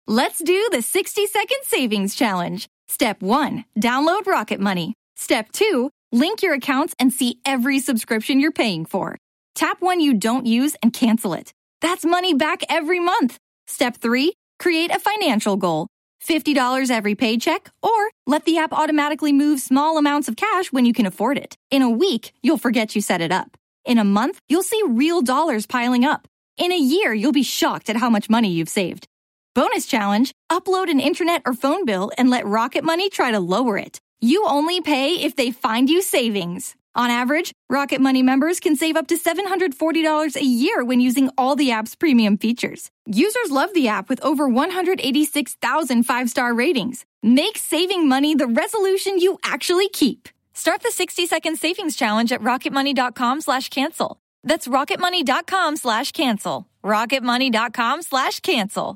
Let's do the 60-second savings challenge. Step 1, download Rocket Money. Step 2, link your accounts and see every subscription you're paying for. Tap one you don't use and cancel it. That's money back every month. Step 3, create a financial goal. $50 every paycheck, or let the app automatically move small amounts of cash when you can afford it. In a week, you'll forget you set it up. In a month, you'll see real dollars piling up. In a year, you'll be shocked at how much money you've saved. Bonus challenge, upload an internet or phone bill and let Rocket Money try to lower it. You only pay if they find you savings. On average, Rocket Money members can save up to $740 a year when using all the app's premium features. Users love the app with over 186,000 five-star ratings. Make saving money the resolution you actually keep. Start the 60-second savings challenge at rocketmoney.com/cancel. That's rocketmoney.com/cancel. rocketmoney.com/cancel.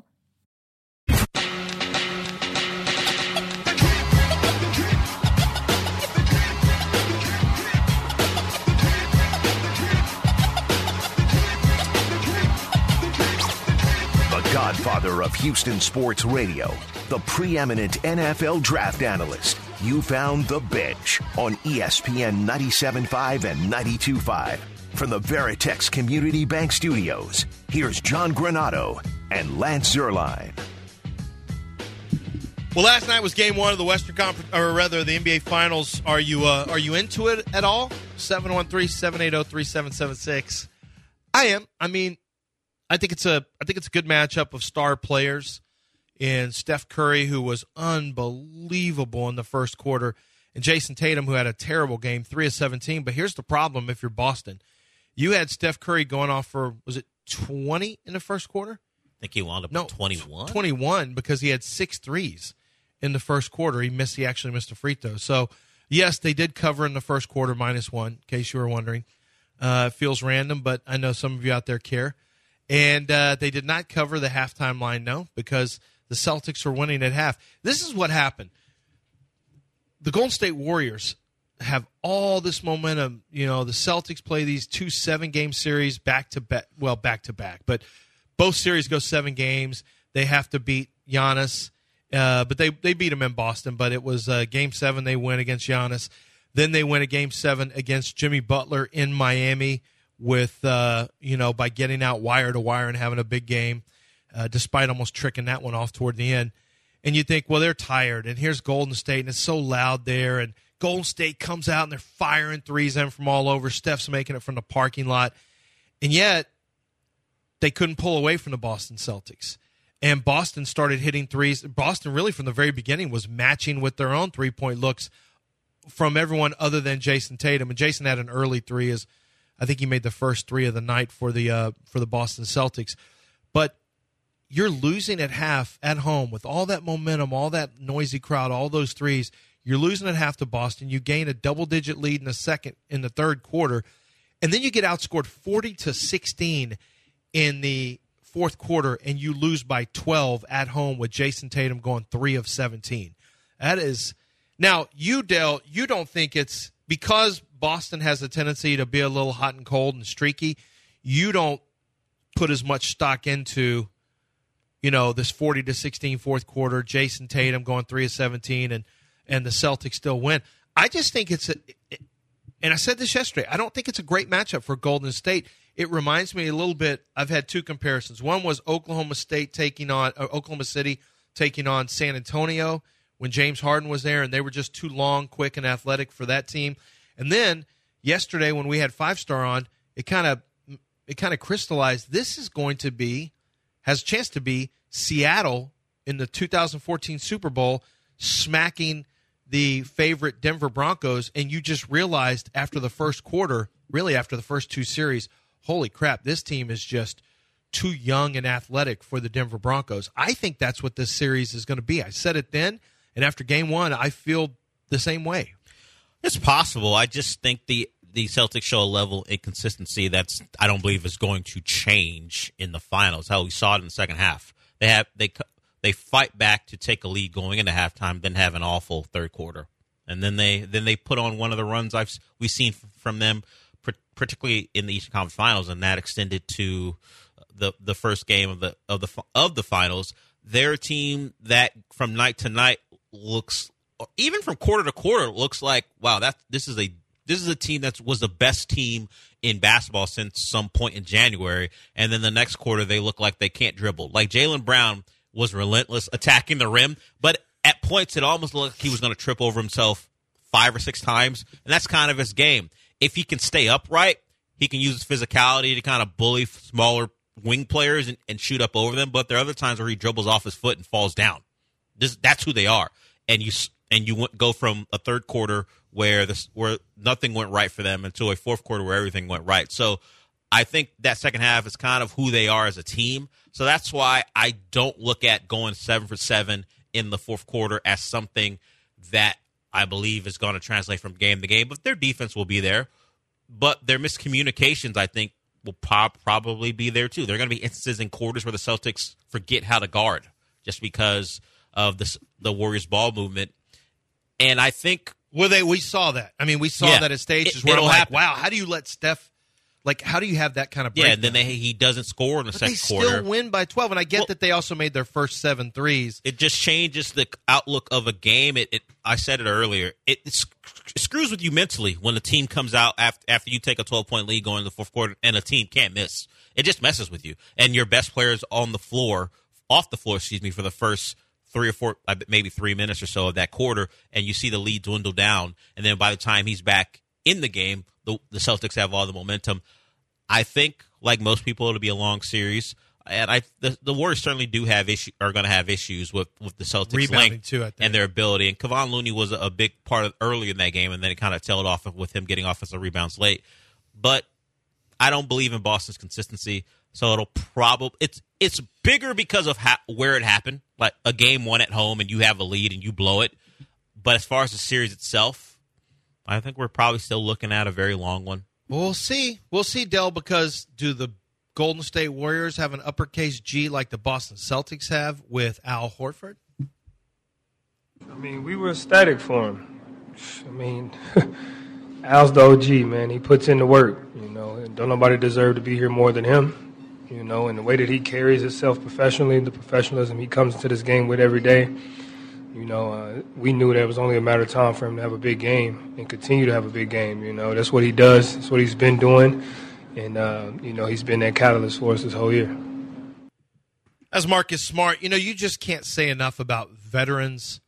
Godfather of Houston sports radio, the preeminent NFL draft analyst. You found The Bench on ESPN 97.5 and 92.5. From the Veritex Community Bank Studios, here's John Granato and Lance Zierlein. Well, last night was game one of the Western Conference, or rather the NBA Finals. Are you into it at all? 713-780-3776. I am. I mean, I think it's a good matchup of star players in Steph Curry, who was unbelievable in the first quarter, and Jason Tatum, who had a terrible game, 3 of 17. But here's the problem if you're Boston. You had Steph Curry going off for, was it 20 in the first quarter? I think he wound up with 21. 21 because he had 6 threes in the first quarter. He actually missed a free throw. So, yes, they did cover in the first quarter -1, in case you were wondering. It feels random, but I know some of you out there care. And they did not cover the halftime line, no, because the Celtics were winning at half. This is what happened. The Golden State Warriors have all this momentum. You know, the Celtics play these 2 7-game series back-to-back. Well, back-to-back. But both series go 7 games. They have to beat Giannis. But they beat him in Boston. But it was Game 7 they win against Giannis. Then they win a Game 7 against Jimmy Butler in Miami, with, by getting out wire to wire and having a big game, despite almost tricking that one off toward the end. And you think, well, they're tired, and here's Golden State, and it's so loud there, and Golden State comes out, and they're firing threes in from all over. Steph's making it from the parking lot. And yet, they couldn't pull away from the Boston Celtics. And Boston started hitting threes. Boston, really, from the very beginning, was matching with their own three-point looks from everyone other than Jason Tatum. And Jason had an early three, as I think he made the first 3 of the night for the Boston Celtics. But you're losing at half at home with all that momentum, all that noisy crowd, all those threes. You're losing at half to Boston. You gain a double-digit lead in the third quarter, and then you get outscored 40-16 in the fourth quarter, and you lose by 12 at home with Jason Tatum going 3 of 17. That is now you don't think it's because Boston has a tendency to be a little hot and cold and streaky. You don't put as much stock into, this 40-16 fourth quarter, Jason Tatum going 3 of 17, and the Celtics still win. I just think and I said this yesterday, I don't think it's a great matchup for Golden State. It reminds me a little bit, I've had 2 comparisons. One was Oklahoma City taking on San Antonio when James Harden was there, and they were just too long, quick, and athletic for that team. And then yesterday when we had 5-Star on, it kind of crystallized. This is has a chance to be Seattle in the 2014 Super Bowl smacking the favorite Denver Broncos, and you just realized after the first quarter, really after the first 2 series, holy crap, this team is just too young and athletic for the Denver Broncos. I think that's what this series is going to be. I said it then, and after game 1, I feel the same way. It's possible. I just think the Celtics show a level of inconsistency that's I don't believe is going to change in the finals. How we saw it in the second half. They fight back to take a lead going into halftime, then have an awful third quarter, and then they put on one of the runs we've seen from them, particularly in the Eastern Conference Finals, and that extended to the first game of the finals. they're a team that from night to night looks, even from quarter to quarter, looks like, wow, this is a team that was the best team in basketball since some point in January. And then the next quarter, they look like they can't dribble. Like Jaylen Brown was relentless attacking the rim, but at points it almost looked like he was going to trip over himself 5 or 6 times, and that's kind of his game. If he can stay upright, he can use his physicality to kind of bully smaller wing players and shoot up over them, but there are other times where he dribbles off his foot and falls down. That's who they are. And you go from a third quarter where nothing went right for them into a fourth quarter where everything went right. So I think that second half is kind of who they are as a team. So that's why I don't look at going 7 for 7 in the fourth quarter as something that I believe is going to translate from game to game. But their defense will be there. But their miscommunications, I think, will probably be there too. There are going to be instances in quarters where the Celtics forget how to guard just because of the Warriors' ball movement. And I think we saw that. I mean, we saw that at stages where I'm like, wow, how do you let Steph? Like, how do you have that kind of breakdown? Yeah, and then he doesn't score in the second quarter. They still win by 12, and I get that they also made their first 7 threes. It just changes the outlook of a game. I said it earlier. It screws with you mentally when the team comes out after you take a 12-point lead going into the fourth quarter and a team can't miss. It just messes with you. And your best players off the floor, for the first 3 or 4, maybe 3 minutes or so of that quarter, and you see the lead dwindle down. And then by the time he's back in the game, the Celtics have all the momentum. I think, like most people, it'll be a long series, and the Warriors certainly are going to have issues with the Celtics' rebounding length too, I think, and their ability. And Kevon Looney was a big part early in that game, and then it kind of tailed off with him getting offensive rebounds late. But I don't believe in Boston's consistency, so it'll it's bigger because of where it happened, like a game won at home and you have a lead and you blow it. But as far as the series itself, I think we're probably still looking at a very long one. We'll see, Del, because do the Golden State Warriors have an uppercase G like the Boston Celtics have with Al Horford? I mean, we were ecstatic for him. I mean, Al's the OG, man. He puts in the work, and don't nobody deserve to be here more than him, and the way that he carries himself professionally, the professionalism he comes into this game with every day. We knew that it was only a matter of time for him to have a big game and continue to have a big game. That's what he does. That's what he's been doing. And, he's been that catalyst for us this whole year. As Marcus Smart, you just can't say enough about veterans.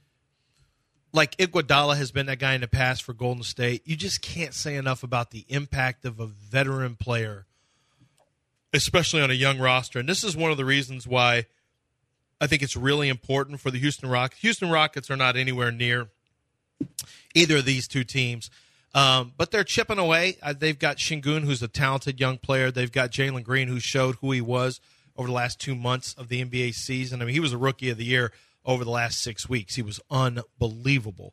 Like Iguodala has been that guy in the past for Golden State. You just can't say enough about the impact of a veteran player, especially on a young roster. And this is one of the reasons why I think it's really important for the Houston Rockets. Houston Rockets are not anywhere near either of these two teams, but they're chipping away. They've got Şengün, who's a talented young player. They've got Jalen Green, who showed who he was over the last 2 months of the NBA season. I mean, he was a Rookie of the Year over the last 6 weeks. He was unbelievable.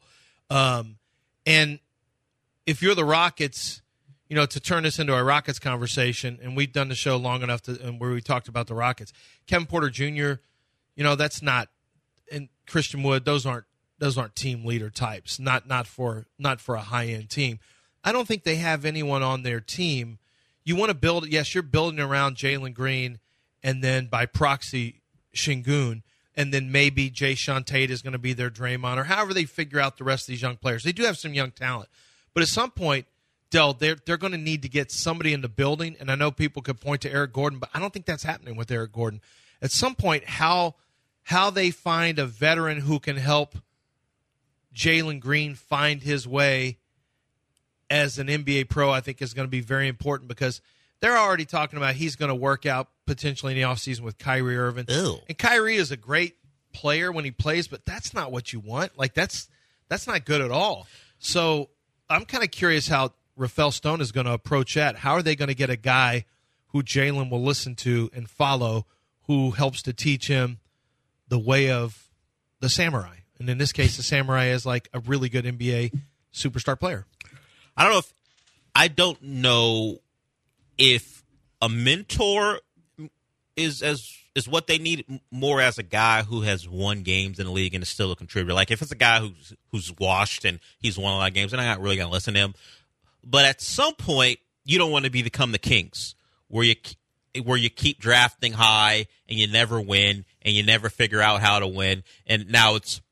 And if you're the Rockets, to turn this into a Rockets conversation, and we've done the show long enough where we talked about the Rockets, Kevin Porter Jr., that's not, and Christian Wood. Those aren't team leader types. Not for a high end team. I don't think they have anyone on their team. You want to build. Yes, you're building around Jalen Green, and then by proxy Şengün, and then maybe Jae'Sean Tate is going to be their Draymond, or however they figure out the rest of these young players. They do have some young talent, but at some point, Del, they're going to need to get somebody in the building. And I know people could point to Eric Gordon, but I don't think that's happening with Eric Gordon. At some point, how they find a veteran who can help Jalen Green find his way as an NBA pro, I think is going to be very important, because they're already talking about he's going to work out potentially in the offseason with Kyrie Irving. Ew. And Kyrie is a great player when he plays, but that's not what you want. Like, that's not good at all. So I'm kind of curious how Rafael Stone is going to approach that. How are they going to get a guy who Jalen will listen to and follow, who helps to teach him the way of the samurai? And in this case, the samurai is like a really good NBA superstar player. I don't know if a mentor is what they need more as a guy who has won games in the league and is still a contributor. Like, if it's a guy who's washed and he's won a lot of games, then I'm not really going to listen to him. But at some point, you don't want to become the Kings, where where you keep drafting high and you never win and you never figure out how to win. And now it's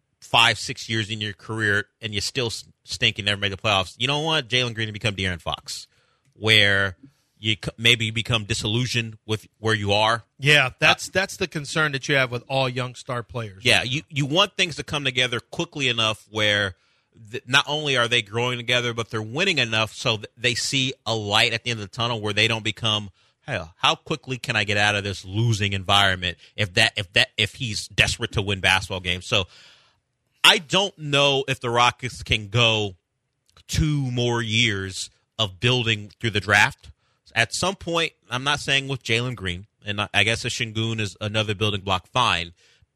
5-6 years in your career and you still stink and never made the playoffs. You know what? Jalen Green to become De'Aaron Fox, where you maybe become disillusioned with where you are. Yeah, that's the concern that you have with all young star players. Yeah, you want things to come together quickly enough where not only are they growing together, but they're winning enough so that they see a light at the end of the tunnel where they don't become, hell, how quickly can I get out of this losing environment if he's desperate to win basketball games. So I don't know if the Rockets can go 2 more years of building through the draft. At some point, I'm not saying with Jalen Green, and I guess a Şengün is another building block, fine.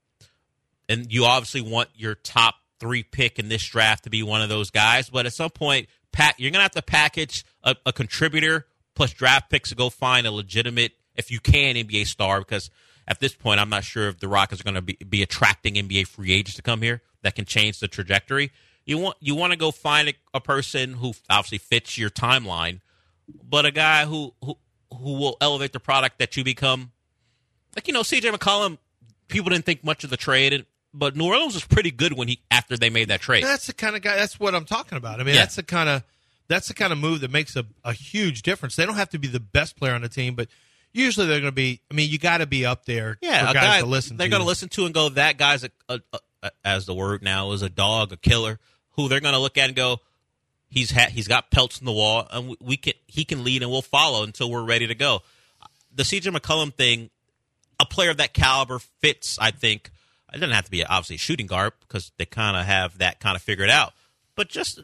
And you obviously want your top 3 pick in this draft to be one of those guys. But at some point, you're going to have to package a contributor plus draft picks to go find a legitimate, if you can, NBA star. Because at this point, I'm not sure if the Rockets are going to be attracting NBA free agents to come here that can change the trajectory. You want to go find a person who obviously fits your timeline, but a guy who will elevate the product that you become. Like, C.J. McCollum, people didn't think much of the trade, but New Orleans was pretty good after they made that trade. That's the kind of guy. That's what I'm talking about. I mean, that's the kind of move that makes a huge difference. They don't have to be the best player on the team, but usually they're going to be. I mean, you got to be up there. Yeah, for guys to listen. They're going to listen to and go, that guy's as the word now is, a dog, a killer. Who they're going to look at and go, he's got pelts in the wall, and he can lead, and we'll follow until we're ready to go. The C.J. McCollum thing, a player of that caliber fits, I think. It doesn't have to be obviously a shooting guard because they kind of have that kind of figured out. But just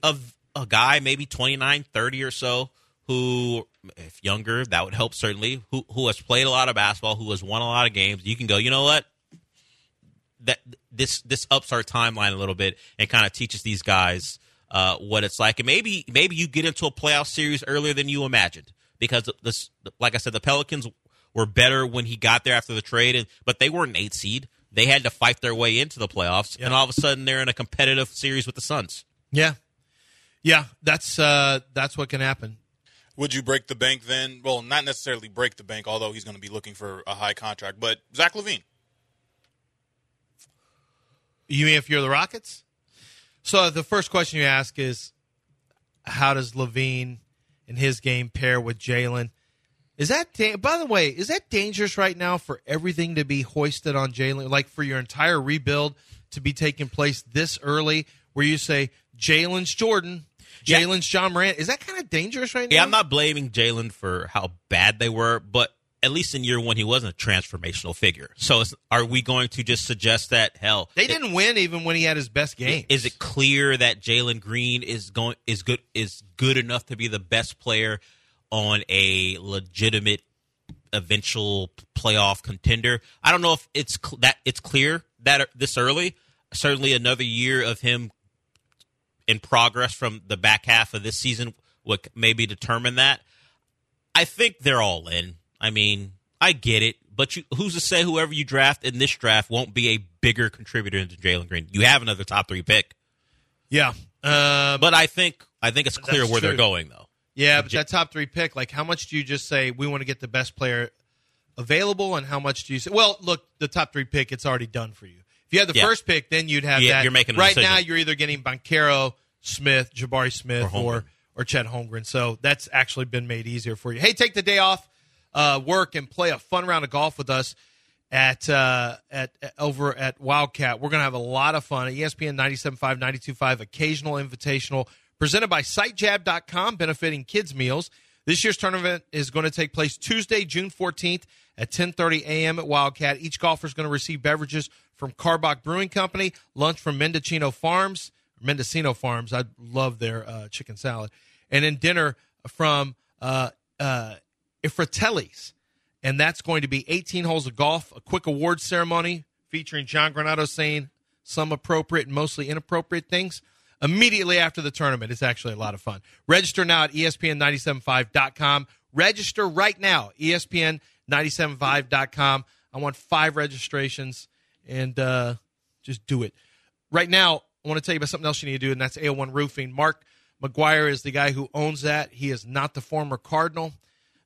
a guy, maybe 29, 30 or so, who, if younger, that would help certainly, who has played a lot of basketball, who has won a lot of games. You can go, you know what? That this ups our timeline a little bit and kind of teaches these guys what it's like. And maybe you get into a playoff series earlier than you imagined because, like I said, the Pelicans were better when he got there after the trade, but they weren't an 8 seed. They had to fight their way into the playoffs, and all of a sudden they're in a competitive series with the Suns. Yeah, that's what can happen. Would you break the bank then? Well, not necessarily break the bank, although he's going to be looking for a high contract. But Zach LaVine. You mean if you're the Rockets? So the first question you ask is, how does LaVine and his game pair with Jalen? By the way, is that dangerous right now for everything to be hoisted on Jalen? Like for your entire rebuild to be taking place this early, where you say Jalen's Jordan, Jalen's John Morant? Is that kind of dangerous right now? Yeah, I'm not blaming Jalen for how bad they were, but at least in year one, he wasn't a transformational figure. So are we going to just suggest that, hell, they didn't win even when he had his best game? Is it clear that Jalen Green is good enough to be the best player on a legitimate eventual playoff contender? I don't know if it's clear that this early. Certainly another year of him in progress from the back half of this season would maybe determine that. I think they're all in. I mean, I get it, but who's to say whoever you draft in this draft won't be a bigger contributor than Jalen Green? You have another top 3 pick. Yeah. But I think it's clear where they're going, though. Yeah, but that top 3 pick, like how much do you just say we want to get the best player available, and how much do you say, well, look, the top 3 pick, it's already done for you. If you had the first pick, then you'd have that. You're making a right decision. Now, you're either getting Banchero, Smith, Jabari Smith, or Chet Holmgren. So that's actually been made easier for you. Hey, take the day off work and play a fun round of golf with us over at Wildcat. We're going to have a lot of fun at ESPN 97.5, 92.5 Occasional Invitational, presented by SiteJab.com, benefiting kids' meals. This year's tournament is going to take place Tuesday, June 14th at 10:30 a.m. at Wildcat. Each golfer is going to receive beverages from Carbach Brewing Company, lunch from Mendocino Farms. I love their chicken salad. And then dinner from Ifratelli's. And that's going to be 18 holes of golf, a quick awards ceremony featuring John Granado saying some appropriate and mostly inappropriate things immediately after the tournament. It's actually a lot of fun. Register now at ESPN975.com. Register right now, ESPN975.com. I want 5 registrations, and just do it. Right now, I want to tell you about something else you need to do, and that's AO1 Roofing. Mark McGuire is the guy who owns that. He is not the former Cardinal.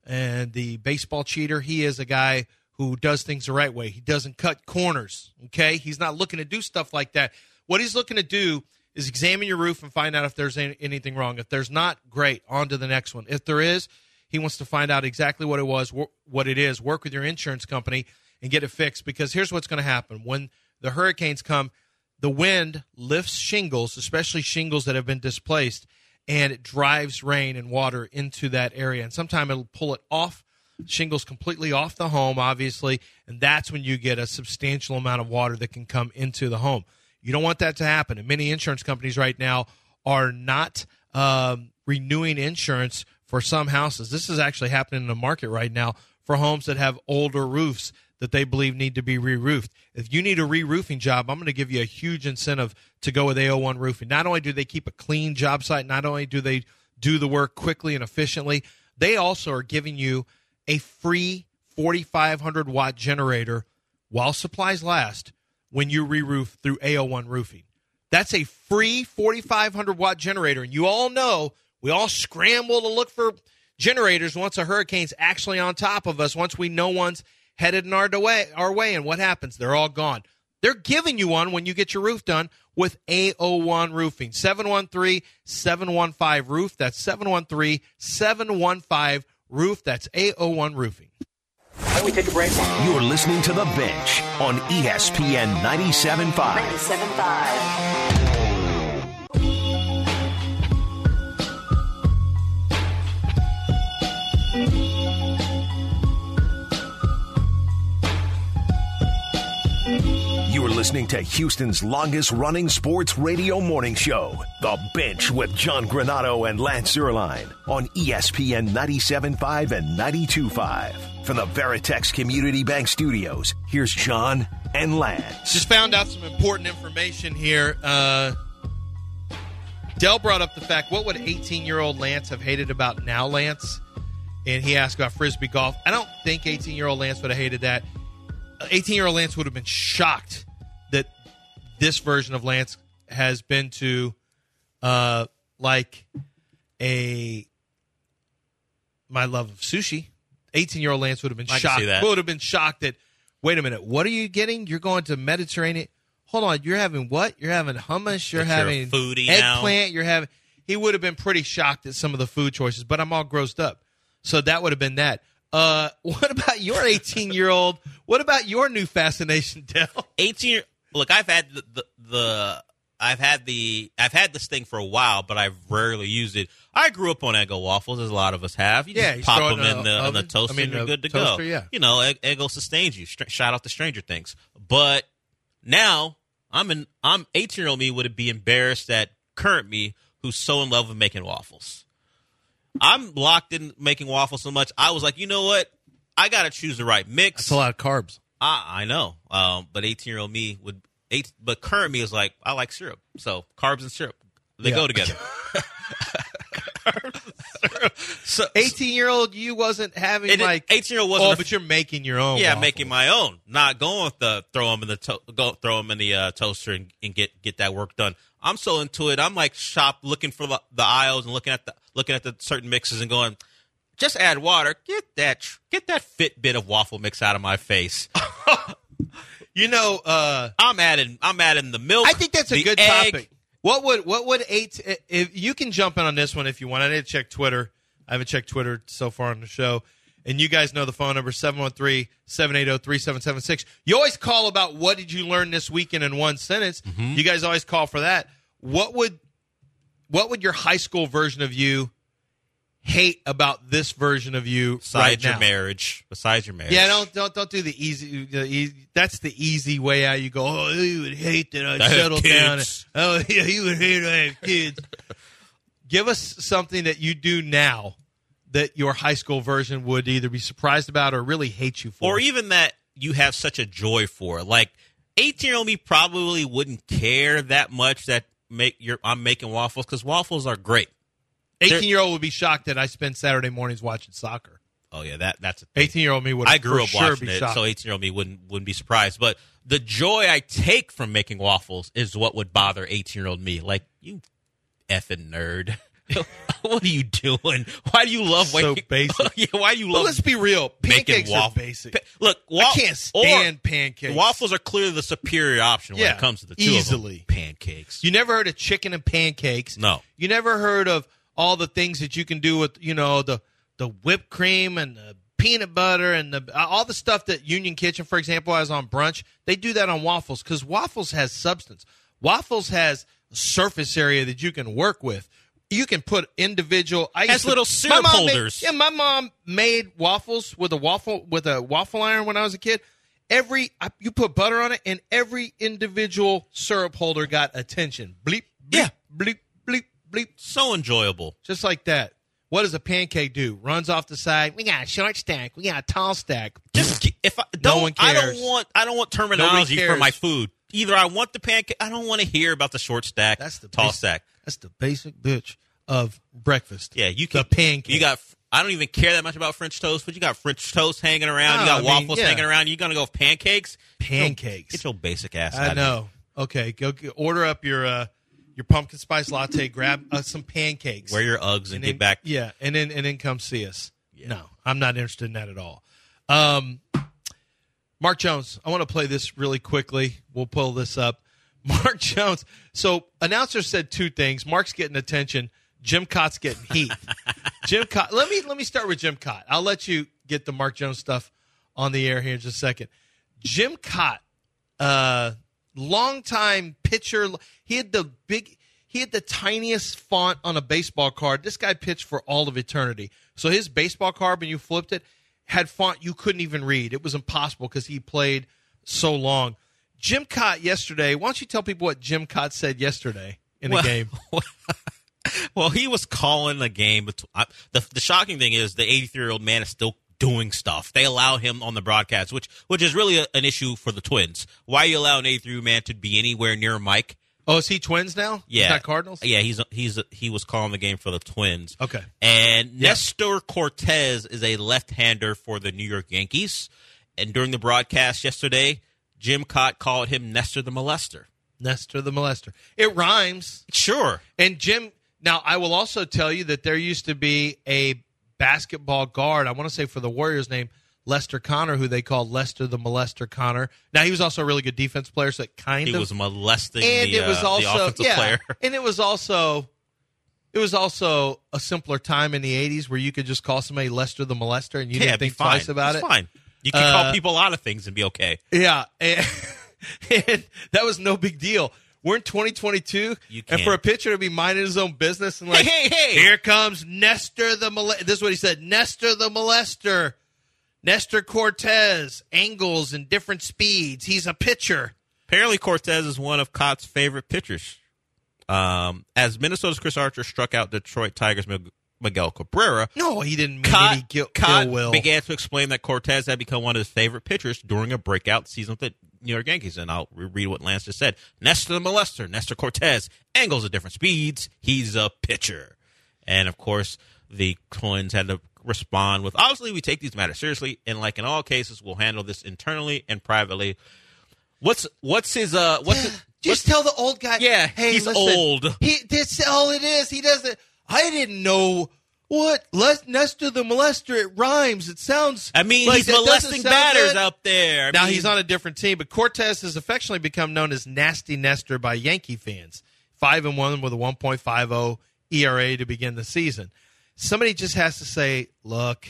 and the baseball cheater. He is a guy who does things the right way. He doesn't cut corners, okay? He's not looking to do stuff like that. What he's looking to do is examine your roof and find out if there's anything wrong. If there's not, great, on to the next one. If there is, he wants to find out exactly what it is, work with your insurance company and get it fixed, because here's what's going to happen. When the hurricanes come, the wind lifts shingles, especially shingles that have been displaced, and it drives rain and water into that area. And sometimes it'll pull it off, shingles completely off the home, obviously, and that's when you get a substantial amount of water that can come into the home. You don't want that to happen. And many insurance companies right now are not renewing insurance for some houses. This is actually happening in the market right now for homes that have older roofs that they believe need to be re-roofed. If you need a re-roofing job, I'm going to give you a huge incentive to go with AO1 Roofing. Not only do they keep a clean job site, not only do they do the work quickly and efficiently, they also are giving you a free 4,500-watt generator while supplies last when you re-roof through AO1 Roofing. That's a free 4,500-watt generator, and you all know we all scramble to look for generators once a hurricane's actually on top of us, once we know one's headed in our way, and what happens? They're all gone. They're giving you one when you get your roof done with AO1 Roofing. 713-715-ROOF. That's 713-715-ROOF. That's AO1 Roofing. Why don't we take a break? You're listening to The Bench on ESPN 97.5. 97.5. You're listening to Houston's longest-running sports radio morning show, The Bench with John Granato and Lance Zierlein on ESPN 97.5 and 92.5. From the Veritex Community Bank Studios, here's John and Lance. Just found out some important information here. Dell brought up the fact, what would 18-year-old Lance have hated about Now Lance? And he asked about Frisbee golf. I don't think 18-year-old Lance would have hated that. 18-year-old Lance would have been shocked that this version of Lance has been to my love of sushi. 18-year-old Lance would have been shocked. Would have been shocked that, wait a minute, what are you getting? You're going to Mediterranean. Hold on, you're having what? You're having hummus. You're having eggplant. You're having. He would have been pretty shocked at some of the food choices, but I'm all grossed up. So that would have been that. What about your 18-year-old? What about your new fascination, Dell? 18. Look, I've had I've had this thing for a while, but I've rarely used it. I grew up on Eggo waffles, as a lot of us have. You just pop them in the toaster, and you're good to go. Yeah. You know, Eggo sustains you. Shout out to Stranger Things. But now, I'm 18-year-old me would be embarrassed at current me, who's so in love with making waffles. I'm locked in making waffles so much. I was like, you know what? I got to choose the right mix. That's a lot of carbs. I know. But 18-year-old me but current me is like, I like syrup. So carbs and syrup, they go together. So 18-year-old you wasn't having 18-year-old wasn't. But you're making your own. Yeah, waffles. Making my own. Not going with the throw them in the toaster and get that work done. I'm so into it. I'm like looking for the aisles and looking at the certain mixes and going, just add water. Get that Fitbit of waffle mix out of my face. You know, I'm adding the milk. I think that's a good egg. topic. What would if you can jump in on this one if you want. I didn't check Twitter. I haven't checked Twitter so far on the show. And you guys know the phone number, 713-780-3776. You always call about what did you learn this weekend in one sentence. Mm-hmm. You guys always call for that. What would your high school version of you hate about this version of you Besides your marriage. Yeah, don't do the easy. That's the easy way out. You go, oh, you would hate that I settled down. Oh, yeah, you would hate I have kids. Give us something that you do now that your high school version would either be surprised about or really hate you for. Or even that you have such a joy for. Like, 18-year-old me probably wouldn't care that much that I'm making waffles, because waffles are great. 18-year-old would be shocked that I spend Saturday mornings watching soccer. Oh, yeah, that's a 18-year-old me would. I grew up sure watching be it, shocked. so 18-year-old me wouldn't be surprised. But the joy I take from making waffles is what would bother 18-year-old me. Like, you effing nerd. What are you doing? Why do you love So basic. Yeah, why do you Well, love let's be real. making Pancakes are waffles? basic. Look, I can't stand pancakes. Waffles are clearly the superior option when Yeah, it comes to the two easily. of them. Pancakes. You never heard of chicken and pancakes. No. You never heard of all the things that you can do with, the whipped cream and the peanut butter and all the stuff that Union Kitchen, for example, has on brunch. They do that on waffles because waffles has substance. Waffles has a surface area that you can work with. You can put individual. Little syrup holders. My mom made waffles with a waffle iron when I was a kid. You put butter on it, and every individual syrup holder got attention. Bleep, bleep, Yeah. bleep, bleep, bleep, So enjoyable. just like that. What does a pancake do? Runs off the side. We got a short stack. We got a tall stack. Just if I No don't, one I cares. don't want terminology for cares. my food. Either I want the pancake. I don't want to hear about the short stack. That's the tall basic- stack. That's the basic bitch of breakfast. Yeah, you the can. pancake. You got. I don't even care that much about French toast, but you got French toast hanging around. You got waffles hanging around. You gonna go with pancakes? Pancakes. Get your basic ass. I out know. Okay, go order up your pumpkin spice latte. Grab some pancakes. Wear your Uggs and then, get back. Yeah, and then come see us. Yeah. No, I'm not interested in that at all. Mark Jones, I want to play this really quickly. We'll pull this up. Mark Jones. So announcer said two things. Mark's getting attention. Jim Cott's getting heat. Jim Cott. Let me start with Jim Cott. I'll let you get the Mark Jones stuff on the air here in just a second. Jim Cott, longtime pitcher. He had the tiniest font on a baseball card. This guy pitched for all of eternity. So his baseball card, when you flipped it, had font you couldn't even read. It was impossible because he played so long. Jim Cott yesterday. Why don't you tell people what Jim Cott said yesterday in the game? Well, he was calling the game. The shocking thing is the 83-year-old man is still doing stuff. They allow him on the broadcast, which is really an issue for the Twins. Why are you allowing an 83-year-old man to be anywhere near a mic? Oh, is he Twins now? Yeah, He's not Cardinals. Yeah, he was calling the game for the Twins. Okay. And Nestor Cortez is a left-hander for the New York Yankees. And during the broadcast yesterday, Jim Cott called him Nestor the Molester. Nestor the Molester. It rhymes. Sure. And Jim. Now, I will also tell you that there used to be a basketball guard, I want to say for the Warriors, named Lester Connor, who they called Lester the Molester Connor. Now, he was also a really good defense player, so it kind of. He was molesting and the, it was also, the offensive player. And it was also a simpler time in the 80s where you could just call somebody Lester the Molester and you didn't think twice about it's it. Fine. You can call people a lot of things and be okay. Yeah. And that was no big deal. We're in 2022, and for a pitcher to be minding his own business and like, hey, here comes Nestor the Molester. This is what he said, Nestor the Molester. Nestor Cortez, angles and different speeds. He's a pitcher. Apparently, Cortez is one of Cott's favorite pitchers. As Minnesota's Chris Archer struck out Detroit Tigers' Miguel Cabrera. No, he didn't mean any Cott ill will. began to explain that Cortez had become one of his favorite pitchers during a breakout season with the New York Yankees. And I'll read what Lance just said. Nestor the Molester, Nestor Cortez, angles at different speeds. He's a pitcher. And, of course, the Twins had to respond with, obviously, we take these matters seriously. And like in all cases, we'll handle this internally and privately. What's his Just tell the old guy. Yeah, hey, he's listen, old. That's all it is. He doesn't. I didn't know what Nestor the Molester. It rhymes. It sounds. I mean, like he's that doesn't molesting sound batters good. out there. Now he's on a different team, but Cortez has affectionately become known as Nasty Nestor by Yankee fans. 5-1 with a 1.50 ERA to begin the season. Somebody just has to say, look,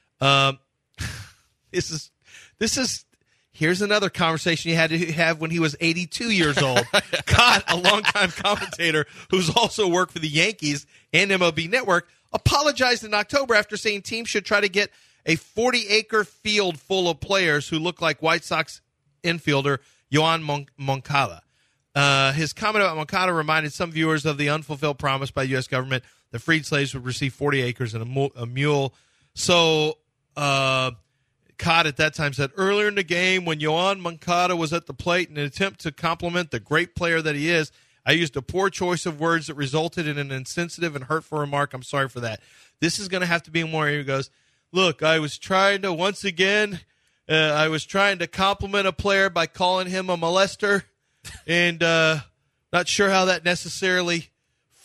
this is. Here's another conversation you had to have when he was 82 years old. God, a longtime commentator who's also worked for the Yankees and MLB Network, apologized in October after saying teams should try to get a 40-acre field full of players who look like White Sox infielder Yoan Moncada. His comment about Moncada reminded some viewers of the unfulfilled promise by the U.S. government that freed slaves would receive 40 acres and a mule. So, Cott at that time said, earlier in the game when Yoan Moncada was at the plate in an attempt to compliment the great player that he is, I used a poor choice of words that resulted in an insensitive and hurtful remark. I'm sorry for that. This is going to have to be more. He goes, look, I was trying to, once again, I was trying to compliment a player by calling him a molester, and not sure how that necessarily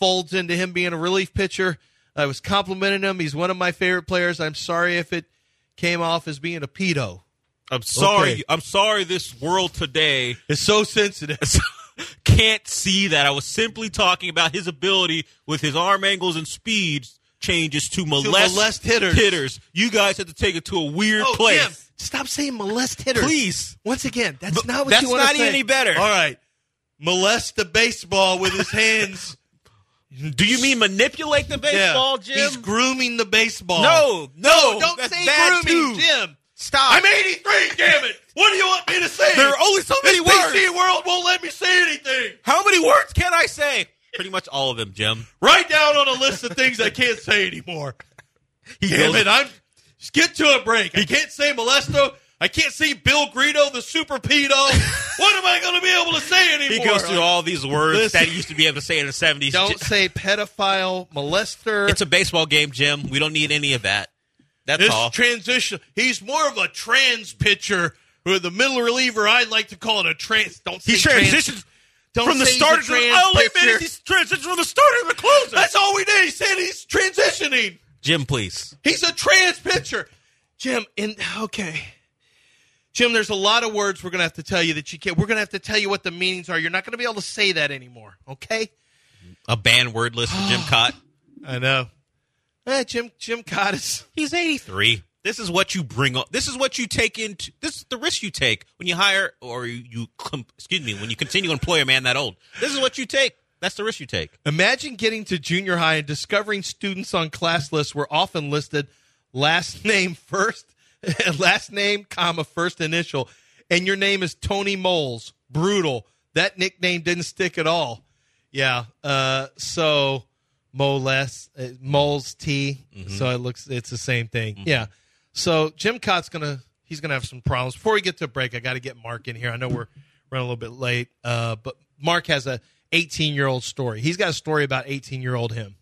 folds into him being a relief pitcher. I was complimenting him. He's one of my favorite players. I'm sorry if it came off as being a pedo. I'm sorry. Okay. I'm sorry this world today It's so sensitive. can't see that. I was simply talking about his ability with his arm angles and speeds changes to molest hitters. You guys had to take it to a weird Oh, place. Jim, stop saying molest hitters. Please. Once again, that's not what That's you want to not say. any better. All right. Molest the baseball with his hands. Do you mean manipulate the baseball, Jim? He's grooming the baseball. No, don't that's say bad grooming, too. Jim. Stop. I'm 83, damn it. What do you want me to say? There are only so many this words. PC world won't let me say anything. How many words can I say? Pretty much all of them, Jim. Write down on a list of things I can't say anymore. Damn it, just get to a break. I can't say molesto. I can't say Bill Greedo, the super pedo. What am I going to be able to say anymore? He goes through all these words Listen. that he used to be able to say in the 70s. Don't say pedophile, molester. It's a baseball game, Jim. We don't need any of that. That's This all. transition. He's more of a trans pitcher. With the middle reliever, I like to call it a trans. Don't say He transitions Don't from the say he's a starter to the trans only pitcher. minute he's transitioned from the starter to the closer. That's all we need. He said he's transitioning. Jim, please. He's a trans pitcher. Jim, Jim, there's a lot of words we're going to have to tell you that you can't. We're going to have to tell you what the meanings are. You're not going to be able to say that anymore, okay? A banned word list for Jim Cott. I know. Jim Cott is... He's 83. This is what you bring up. This is what you take into. This is the risk you take when you hire or when you continue to employ a man that old. This is what you take. That's the risk you take. Imagine getting to junior high and discovering students on class lists were often listed last name first, last name, comma, first initial, and your name is Tony Moles. Brutal. That nickname didn't stick at all. Yeah. So Moles T. Mm-hmm. So it's the same thing. Mm-hmm. Yeah. So Jim Cott's he's gonna have some problems. Before we get to a break, I got to get Mark in here. I know we're running a little bit late, but Mark has a 18-year-old story. He's got a story about 18-year-old him.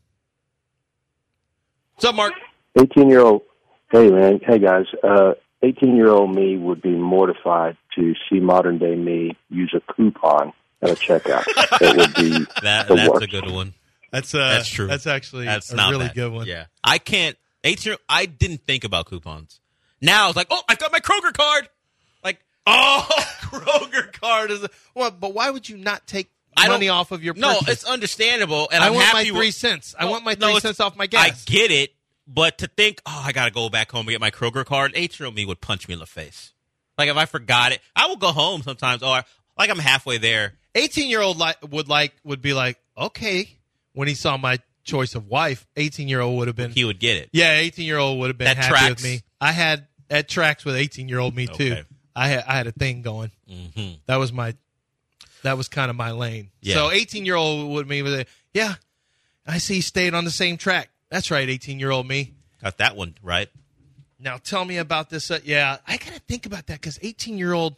What's up, Mark? 18-year-old. Hey, man. Hey, guys. 18-year-old me would be mortified to see modern-day me use a coupon at a checkout. It would be that's worst. a good one. That's true. That's actually That's a not really bad. good one. Yeah. I can't. 18. I didn't think about coupons. Now it's like, oh, I got my Kroger card. Like, Oh, Kroger card is but why would you not take money off of your purchase? No, it's understandable, and I I'm want my happy 3 cents. I want my 3 cents off my gas. I get it, but to think, oh, I got to go back home and get my Kroger card, 18-year-old me would punch me in the face. Like, if I forgot it, I will go home sometimes, or like I'm halfway there. 18-year-old would be like, okay, when he saw my choice of wife, 18-year-old would have been. He would get it. Yeah, 18-year-old would have been That happy tracks. with me. I had that tracks with 18-year-old me too. Okay. I had a thing going. Mm-hmm. That was kind of my lane. Yeah. So 18-year-old would me with yeah, I see he stayed on the same track. That's right, 18-year-old me. Got that one right. Now tell me about this. Yeah, I got to think about that because 18-year-old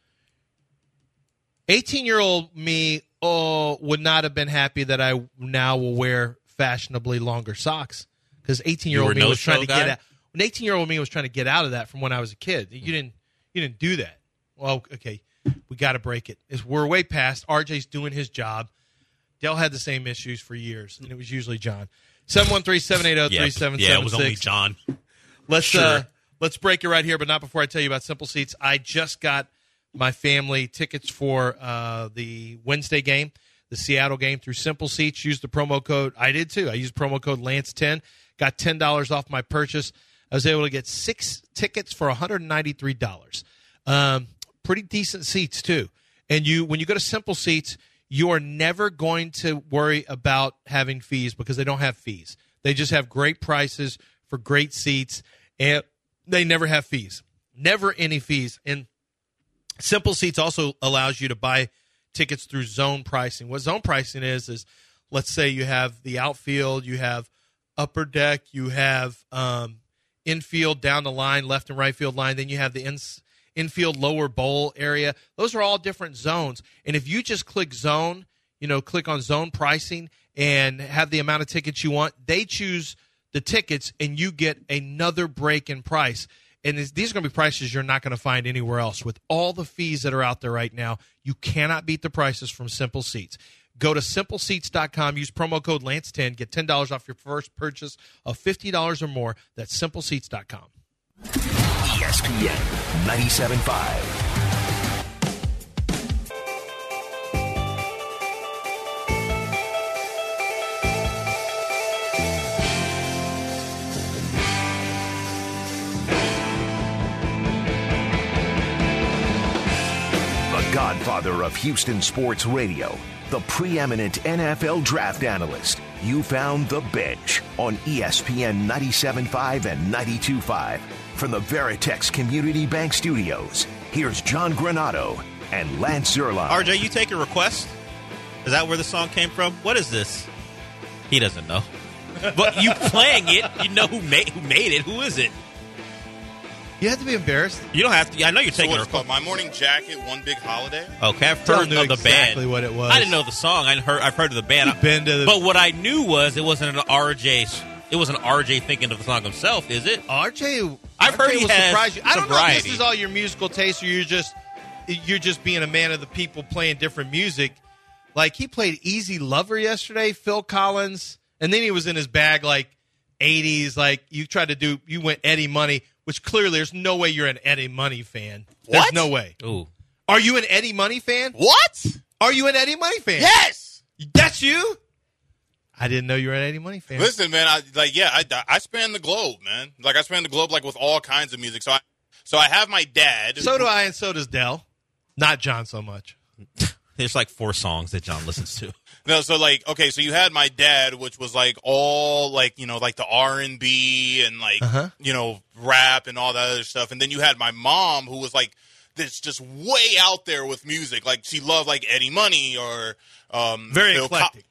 me would not have been happy that I now will wear fashionably longer socks because 18-year-old me was trying to get out. When 18-year-old me was trying to get out of that from when I was a kid. You didn't do that. Well, okay, we got to break it. We're way past. RJ's doing his job. Dell had the same issues for years, and it was usually John. 713-780-3776. Yeah, it was only John. Let's break it right here, but not before I tell you about Simple Seats. I just got my family tickets for the Wednesday game, the Seattle game, through Simple Seats. Used the promo code. I did too. I used promo code Lance10. Got $10 off my purchase. I was able to get 6 tickets for $193. Pretty decent seats too. And when you go to Simple Seats, you are never going to worry about having fees because they don't have fees. They just have great prices for great seats, and they never have fees. Never any fees. And Simple Seats also allows you to buy tickets through zone pricing. What zone pricing is let's say you have the outfield, you have upper deck, you have infield down the line, left and right field line, then you have the infield lower bowl area. Those are all different zones. And if you just click zone, click on zone pricing and have the amount of tickets you want, they choose the tickets and you get another break in price. And these are going to be prices you're not going to find anywhere else. With all the fees that are out there right now, you cannot beat the prices from Simple Seats. Go to simpleseats.com, use promo code Lance10, get $10 off your first purchase of $50 or more. That's simpleseats.com. ESPN 97.5. Godfather of Houston sports radio, the preeminent NFL draft analyst. You found The Bench on ESPN 97.5 and 92.5. From the Veritex Community Bank Studios, here's John Granato and Lance Zierlein. RJ, you take a request? Is that where the song came from? What is this? He doesn't know. But you playing it, you know who made it. Who is it? You have to be embarrassed. You don't have to. I know you're taking what's a called My Morning Jacket, One Big Holiday. Okay, I've heard of the exactly band. What it was. I didn't know the song. I've heard of the band. But what I knew was it wasn't an RJ. It wasn't RJ thinking of the song himself, is it? I've heard he will has surprise you. I don't know variety. if this is all your musical taste, or you're just being a man of the people playing different music. Like he played Easy Lover yesterday, Phil Collins, and then he was in his bag like 80s. Like you went Eddie Money. Which clearly, there's no way you're an Eddie Money fan. There's What? no way. Ooh. Are you an Eddie Money fan? What? Are you an Eddie Money fan? Yes. That's you? I didn't know you were an Eddie Money fan. Listen, man. I span the globe, man. Like I span the globe, like with all kinds of music. So I have my dad. So do I, and so does Dell. Not John so much. There's like 4 songs that John listens to. No, so like, okay, so you had my dad, which was like all like, like the R&B and like, rap and all that other stuff. And then you had my mom, who was like this just way out there with music. Like she loved like Eddie Money or very eclectic.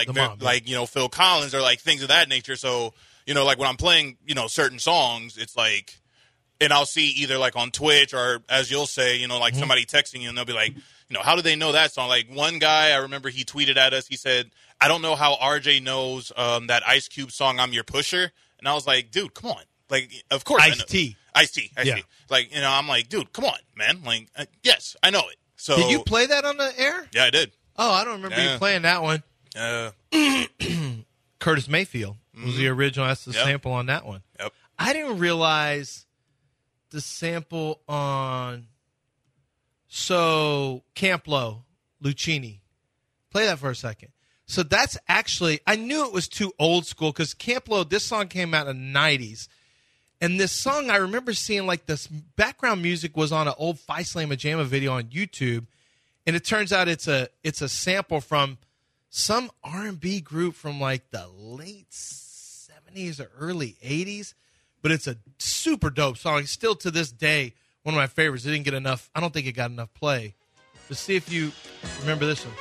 Phil Collins or like things of that nature. So, like when I'm playing, certain songs, it's like, and I'll see either like on Twitch or as you'll say, like somebody texting you and they'll be like, how do they know that song? Like one guy, I remember he tweeted at us. He said, I don't know how RJ knows that Ice Cube song, I'm Your Pusher. And I was like, dude, come on. Like, of course Ice-T. Ice-T. Yeah. Like, I'm like, dude, come on, man. Like, yes, I know it. So did you play that on the air? Yeah, I did. Oh, I don't remember you playing that one. Curtis Mayfield was the original. That's the sample on that one. Yep. I didn't realize the sample on Camp Lo, Lucchini. Play that for a second. So that's actually, I knew it was too old school because Camp Lo, this song came out in the 90s. And this song, I remember seeing like this background music was on an old Phi Slamma Jamma video on YouTube. And it turns out it's a sample from some R&B group from like the late 70s or early 80s. But it's a super dope song. Still to this day, one of my favorites. It didn't get enough. I don't think it got enough play. Let's see if you remember this one.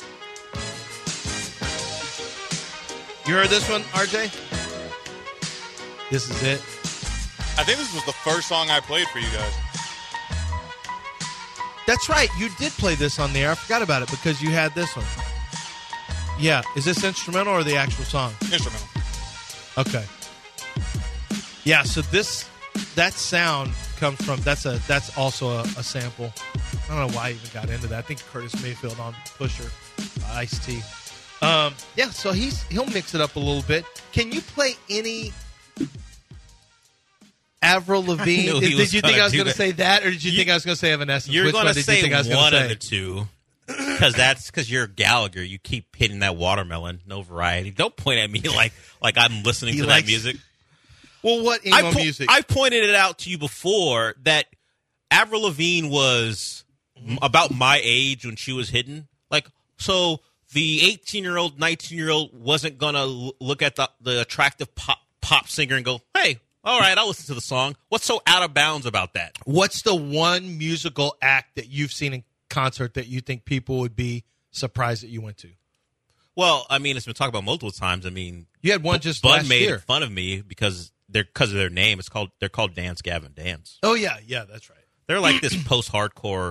You heard this one, RJ? This is it. I think this was the first song I played for you guys. That's right. You did play this on the air. I forgot about it because you had this one. Yeah. Is this instrumental or the actual song? Instrumental. Okay. Yeah, so that sound comes from that's also a sample. I don't know why I even got into that. I think Curtis Mayfield on Pusher, Ice-T. Yeah, so he'll mix it up a little bit. Can you play any Avril Lavigne? Did you think I was going to say that, or did you think I was going to say Evanescence? You're going to say one of the two. Because you're Gallagher. You keep hitting that watermelon. No variety. Don't point at me like I'm listening to that music. Well, what emo music? I pointed it out to you before that Avril Lavigne was about my age when she was hidden. Like, so the 18-year-old, 19-year-old wasn't going to look at the attractive pop singer and go, hey, all right, I'll listen to the song. What's so out of bounds about that? What's the one musical act that you've seen in concert that you think people would be surprised that you went to? Well, I mean, it's been talked about multiple times. I mean, you had one just Bud last made year. fun of me because of their name. They're called Dance Gavin Dance. Oh yeah, that's right. They're like this post-hardcore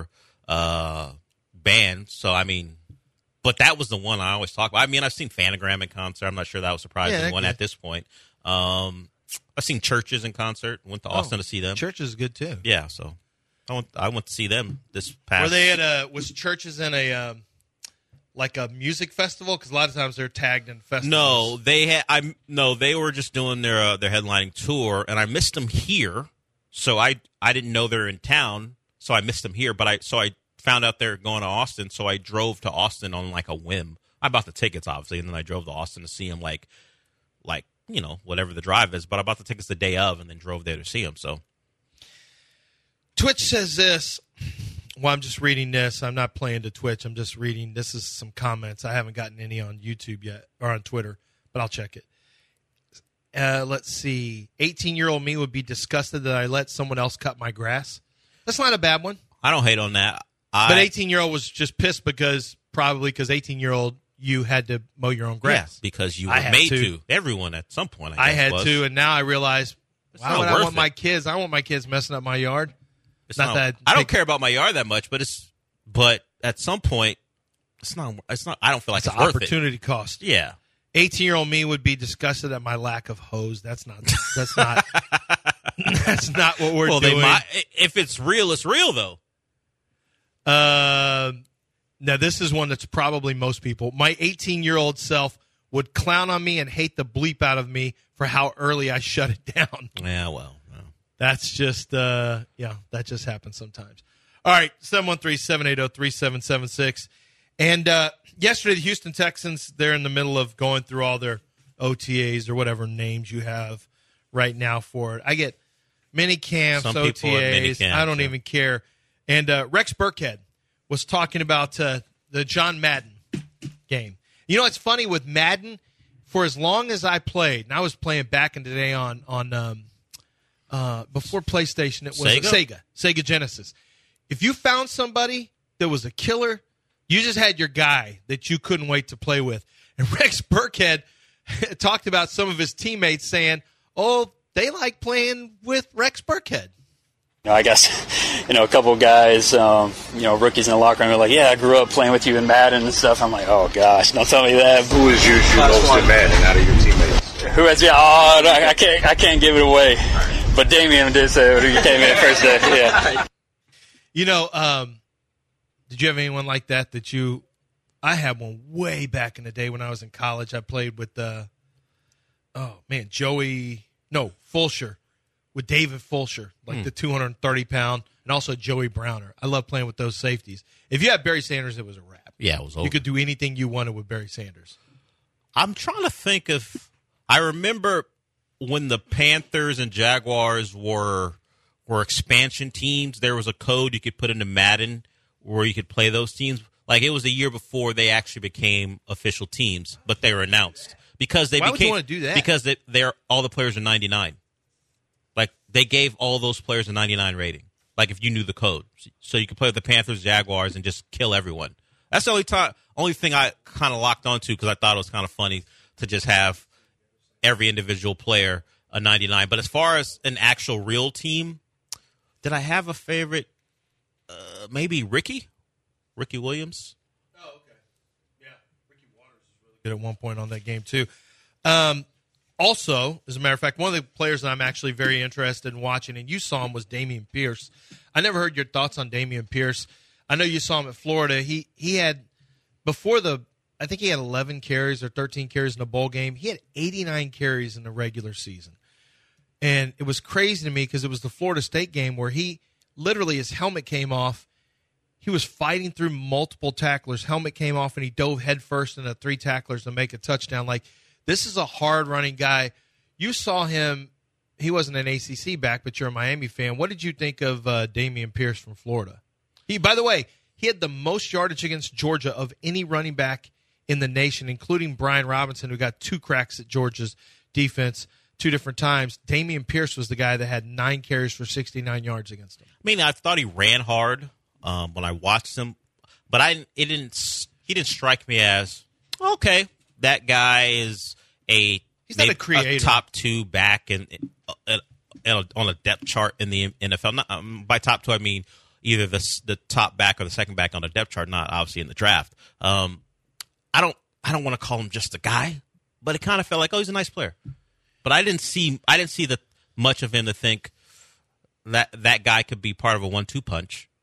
band. So I mean, but that was the one I always talk about. I mean, I've seen Phantogram in concert. I'm not sure that was surprising one at this point. I've seen Churches in concert. Went to Austin to see them. Churches is good too. Yeah, so I went to see them this past. Were they at was Churches in a like a music festival? Because a lot of times they're tagged in festivals. No, they were just doing their headlining tour, and I missed them here. So I didn't know they're in town, so I missed them here. But I found out they're going to Austin, so I drove to Austin on like a whim. I bought the tickets, obviously, and then I drove to Austin to see them, like whatever the drive is. But I bought the tickets the day of, and then drove there to see them. So Twitch says this. Well, I'm just reading this. I'm not playing to Twitch. I'm just reading. This is some comments. I haven't gotten any on YouTube yet or on Twitter, but I'll check it. Let's see. 18-year-old me would be disgusted that I let someone else cut my grass. That's not a bad one. I don't hate on that. But 18-year-old was just pissed because 18-year-old you had to mow your own grass. Yeah, because you were made to. Everyone at some point, I had was. to, and now I realize, why would I want my kids? I want my kids messing up my yard. It's not that I don't care about my yard that much, but at some point, it's not. I don't feel like it's worth it. Opportunity cost. Yeah. 18-year-old me would be disgusted at my lack of hose. That's not. That's not what we're doing. If it's real, it's real though. Now this is one that's probably most people. My 18-year-old self would clown on me and hate the bleep out of me for how early I shut it down. Yeah, well. That's just, that just happens sometimes. All right, 713-780-3776. And yesterday, the Houston Texans, they're in the middle of going through all their OTAs or whatever names you have right now for it. I get mini camps, OTAs. I don't even care. And Rex Burkhead was talking about the John Madden game. You know, it's funny with Madden, for as long as I played, and I was playing back in the day on before PlayStation, it was Sega Genesis. If you found somebody that was a killer, you just had your guy that you couldn't wait to play with. And Rex Burkhead talked about some of his teammates saying, oh, they like playing with Rex Burkhead. I guess, a couple of guys, rookies in the locker room are like, yeah, I grew up playing with you in Madden and stuff. I'm like, oh, gosh, don't tell me that. Who has used you most in Madden out of your teammates? Who has, I can't give it away. But Damian did say it when he came in first day. Yeah. Did you have anyone like that I had one way back in the day when I was in college. I played with Fulcher, with David Fulcher, like the 230-pound, and also Joey Browner. I love playing with those safeties. If you had Barry Sanders, it was a wrap. Yeah, it was over. You could do anything you wanted with Barry Sanders. I'm trying to think of – I remember – when the Panthers and Jaguars were expansion teams, there was a code you could put into Madden where you could play those teams. Like, it was a year before they actually became official teams, but they were announced. Because they Why would you want to do that? Because all the players are 99. Like, they gave all those players a 99 rating. Like, if you knew the code. So you could play with the Panthers, Jaguars, and just kill everyone. That's the only thing I kind of locked onto because I thought it was kind of funny to just have every individual player a 99. But as far as an actual real team, did I have a favorite? Maybe Ricky Williams. Oh, okay. Yeah, Ricky Waters is really good at one point on that game too. Also, as a matter of fact, one of the players that I'm actually very interested in watching, and you saw him, was Dameon Pierce. I never heard your thoughts on Dameon Pierce. I know you saw him at Florida. He had I think he had 11 carries or 13 carries in a bowl game. He had 89 carries in the regular season. And it was crazy to me because it was the Florida State game where his helmet came off. He was fighting through multiple tacklers. Helmet came off, and he dove headfirst into 3 tacklers to make a touchdown. Like, this is a hard-running guy. You saw him. He wasn't an ACC back, but you're a Miami fan. What did you think of Dameon Pierce from Florida? By the way, he had the most yardage against Georgia of any running back in the nation, including Brian Robinson, who got 2 cracks at Georgia's defense 2 different times. Dameon Pierce was the guy that had 9 carries for 69 yards against him. I mean, I thought he ran hard when I watched him, but he didn't strike me as, okay, that guy is he's not a creator. A top 2 back on a depth chart in the NFL. Not, by top 2, I mean either the top back or the second back on the depth chart, not obviously in the draft. I don't want to call him just a guy, but it kind of felt like, oh, he's a nice player. But I didn't see much of him to think that guy could be part of a 1-2 punch.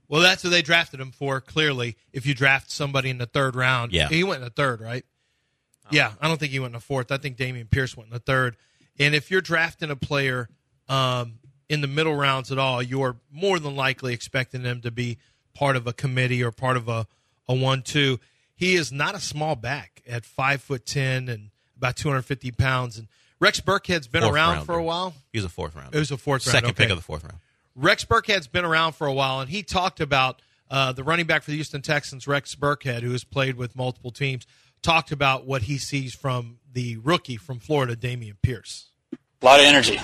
Well, that's what they drafted him for, clearly. If you draft somebody in the third round. Yeah. He went in the third, right? Oh. Yeah, I don't think he went in the fourth. I think Dameon Pierce went in the third. And if you're drafting a player in the middle rounds at all, you're more than likely expecting them to be part of a committee or part of a 1-2. He is not a small back at 5'10" and about 250 pounds. And Rex Burkhead's been around for a while. He was a fourth round. It was a fourth round. Second pick of the fourth round. Rex Burkhead's been around for a while, and he talked about the running back for the Houston Texans, Rex Burkhead, who has played with multiple teams, talked about what he sees from the rookie from Florida, Dameon Pierce. A lot of energy.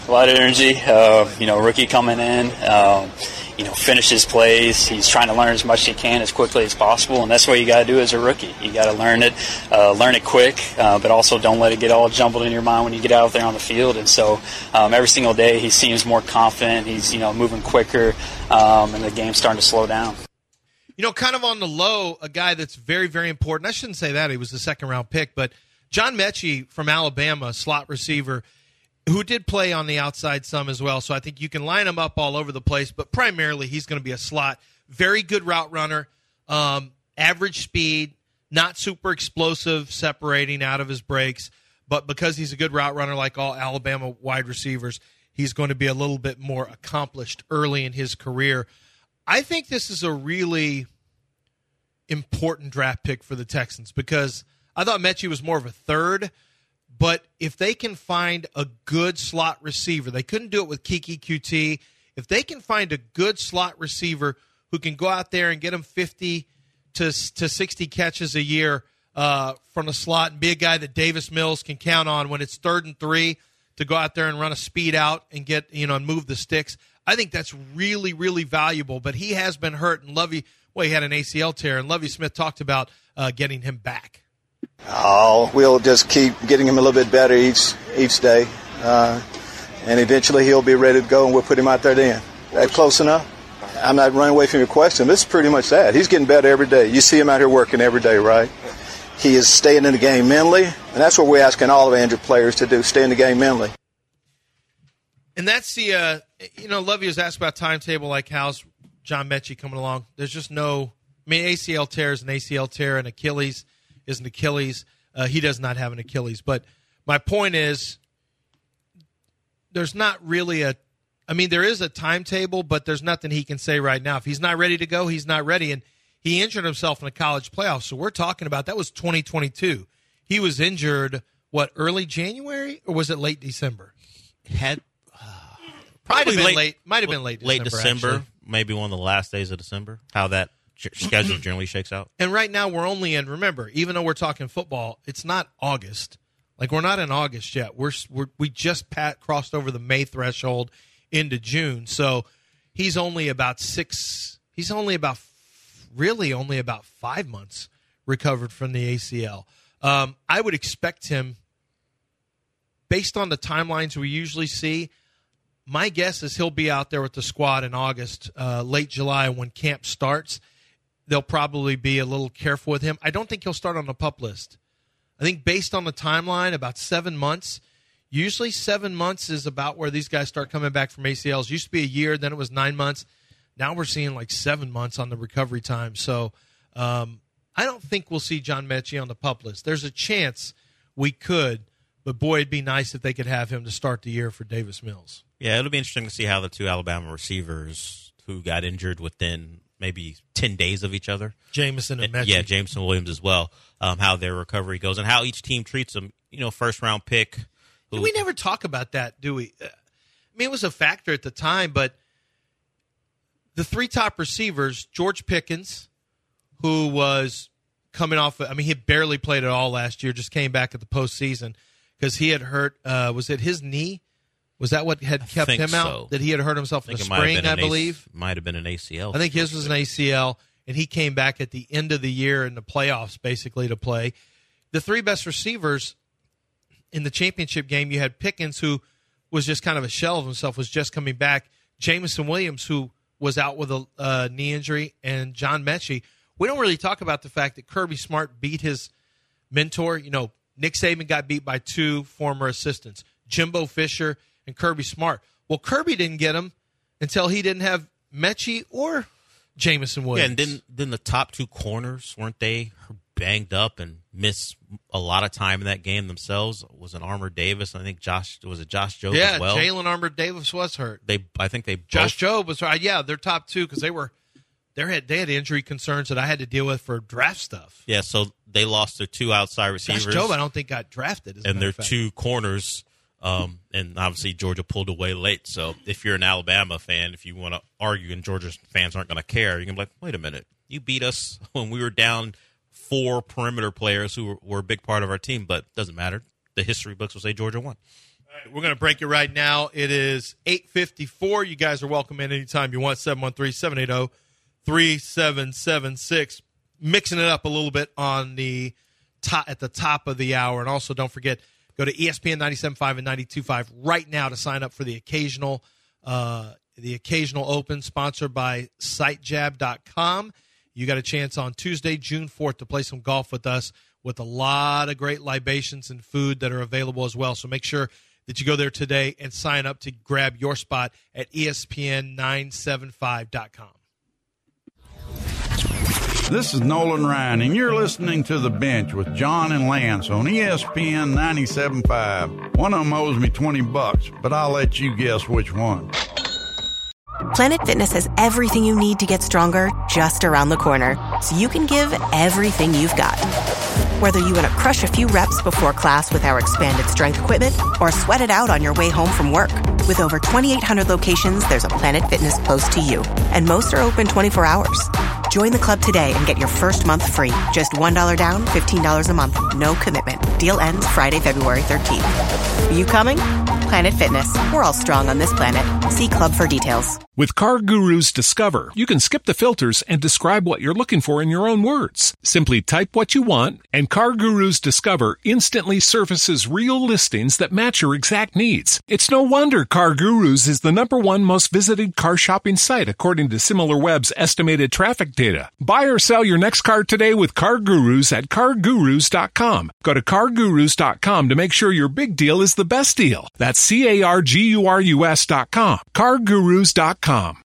Rookie coming in, finishes plays. He's trying to learn as much as he can as quickly as possible, and that's what you got to do as a rookie. You got to learn it quick, but also don't let it get all jumbled in your mind when you get out there on the field. And so every single day he seems more confident. He's moving quicker, and the game's starting to slow down. Kind of on the low, a guy that's very, very important. I shouldn't say that. He was a second-round pick, but John Mechie from Alabama, slot receiver, who did play on the outside some as well. So I think you can line him up all over the place, but primarily he's going to be a slot. Very good route runner, average speed, not super explosive separating out of his breaks, but because he's a good route runner like all Alabama wide receivers, he's going to be a little bit more accomplished early in his career. I think this is a really important draft pick for the Texans because I thought Mechie was more of a third. But if they can find a good slot receiver, they couldn't do it with Keke QT. If they can find a good slot receiver who can go out there and get them 50 to 60 catches a year from the slot and be a guy that Davis Mills can count on when it's 3rd and 3 to go out there and run a speed out and get and move the sticks, I think that's really, really valuable. But he has been hurt, and he had an ACL tear, and Lovie Smith talked about getting him back. We'll just keep getting him a little bit better each day, and eventually he'll be ready to go, and we'll put him out there then. That close enough? I'm not running away from your question. This is pretty much that. He's getting better every day. You see him out here working every day, right? He is staying in the game mentally, and that's what we're asking all of Andrew players to do, stay in the game mentally. And that's the, Lovie was asked about timetable, like how's John Mechie coming along. There's just ACL tear is an ACL tear, and Achilles is an Achilles. He does not have an Achilles. But my point is there's not really there is a timetable, but there's nothing he can say right now. If he's not ready to go, he's not ready. And he injured himself in a college playoff. So we're talking about that was 2022. He was injured, early January, or was it late December? Might have been late December. Late December, actually. Maybe one of the last days of December, how that schedule generally shakes out. And right now we're only in, remember, even though we're talking football, it's not August. Like, we're not in August yet. We just crossed over the May threshold into June. So he's only about 5 months recovered from the ACL. I would expect him, based on the timelines we usually see, my guess is he'll be out there with the squad in August, late July when camp starts. They'll probably be a little careful with him. I don't think he'll start on the PUP list. I think based on the timeline, about 7 months. Usually 7 months is about where these guys start coming back from ACLs. Used to be a year, then it was 9 months. Now we're seeing like 7 months on the recovery time. So I don't think we'll see John Mechie on the PUP list. There's a chance we could, but boy, it'd be nice if they could have him to start the year for Davis Mills. Yeah, it'll be interesting to see how the two Alabama receivers who got injured within maybe 10 days of each other. Jameson and Mechie. Yeah, Jameson Williams as well, how their recovery goes and how each team treats them. First-round pick. We never talk about that, do we? It was a factor at the time, but the three top receivers, George Pickens, who was coming off, he had barely played at all last year, just came back at the postseason because he had hurt, was it his knee? Was that what had kept him out? That he had hurt himself in the spring, I believe? Might have been an ACL. I think his was an ACL, and he came back at the end of the year in the playoffs, basically, to play. The three best receivers in the championship game, you had Pickens, who was just kind of a shell of himself, was just coming back. Jameson Williams, who was out with a knee injury, and John Mechie. We don't really talk about the fact that Kirby Smart beat his mentor. Nick Saban got beat by two former assistants, Jimbo Fisher and Kirby Smart. Well, Kirby didn't get him until he didn't have Mechie or Jamison Williams. Yeah, and then the top two corners, weren't they banged up and missed a lot of time in that game themselves? Was it Armour Davis? I think Josh Jobe as well? Yeah, Jalen Armour Davis was hurt. I think Josh Jobe was right. Yeah, they're top two because they had injury concerns that I had to deal with for draft stuff. Yeah, so they lost their two outside receivers. Josh Jobe, I don't think got drafted. And their two corners, and obviously Georgia pulled away late. So if you're an Alabama fan, if you want to argue and Georgia fans aren't going to care, you can be like, wait a minute, you beat us when we were down 4 perimeter players who were a big part of our team, but it doesn't matter. The history books will say Georgia won. All right, we're going to break it right now. It is 8:54. You guys are welcome in anytime you want. 713-780-3776. Mixing it up a little bit on the at the top of the hour. And also don't forget, go to ESPN 97.5 and 92.5 right now to sign up for the occasional Open, sponsored by SiteJab.com. You got a chance on Tuesday, June 4th, to play some golf with us with a lot of great libations and food that are available as well. So make sure that you go there today and sign up to grab your spot at ESPN975.com. This is Nolan Ryan, and you're listening to The Bench with John and Lance on ESPN 97.5. One of them owes me $20, but I'll let you guess which one. Planet Fitness has everything you need to get stronger just around the corner, so you can give everything you've got. Whether you want to crush a few reps before class with our expanded strength equipment or sweat it out on your way home from work. With over 2,800 locations, there's a Planet Fitness close to you, and most are open 24 hours. Join the club today and get your first month free. Just $1 down, $15 a month. No commitment. Deal ends Friday, February 13th. Are you coming? Planet Fitness. We're all strong on this planet. See club for details. With CarGurus Discover, you can skip the filters and describe what you're looking for in your own words. Simply type what you want, and CarGurus Discover instantly surfaces real listings that match your exact needs. It's no wonder CarGurus is the #1 most visited car shopping site according to SimilarWeb's estimated traffic data. Buy or sell your next car today with CarGurus at CarGurus.com. Go to CarGurus.com to make sure your big deal is the best deal. That's CarGurus.com. CarGurus.com.